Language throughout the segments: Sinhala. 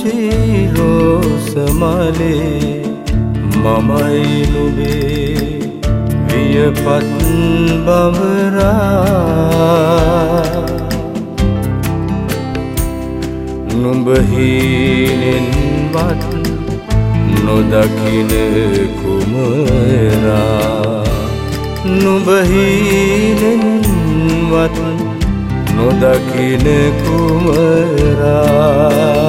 පුංචි රෝස මලේ මමයි නුඹේ වියපත් බඹරා නුඹ හීනෙන්වත් නොදකින කුමරා නුඹ හීනෙන්වත් නොදකින කුමරා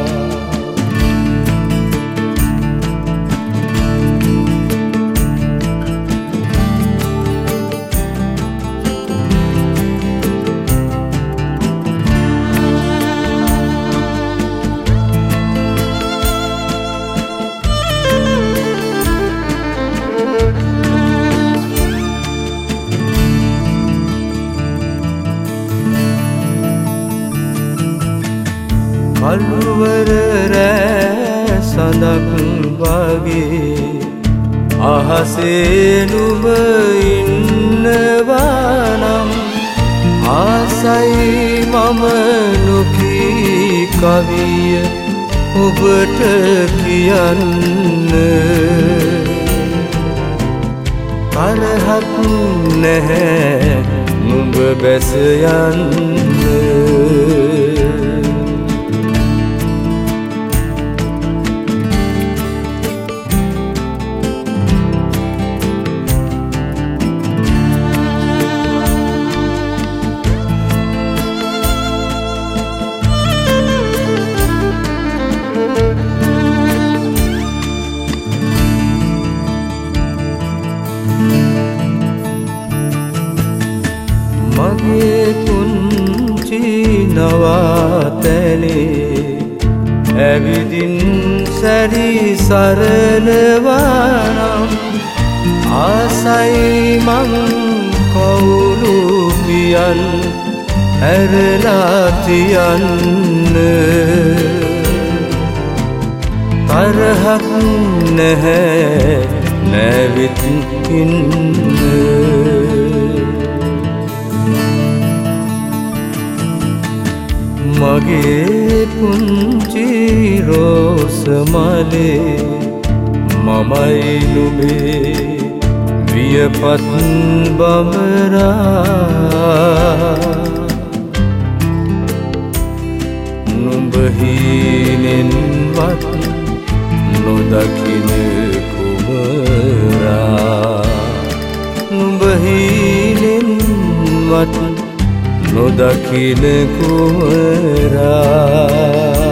කළුවර රෑ සඳක් වගේ අහසේ නුඹ ඉන්නවා නම් ආසයි මම නොකී කවිය ඔබට කියන්න තරහක් නැහැ නුඹ බැස යන්න මගේ පුංචි නවාතැනේ ඇවිදින් සැරි සරනවා නම් ආසයි මං කවුළු පියන් ඇරලා තියන්න තරහක් නැහැ නැවිත් ඉන්න මගේ පුංචි රෝස මලේ මමයි නුඹේ වියපත් බඹරා නුඹ හීනෙන්වත් නොදකින කුමරා නුඹ හීනෙන්වත් නොදකින කුමරා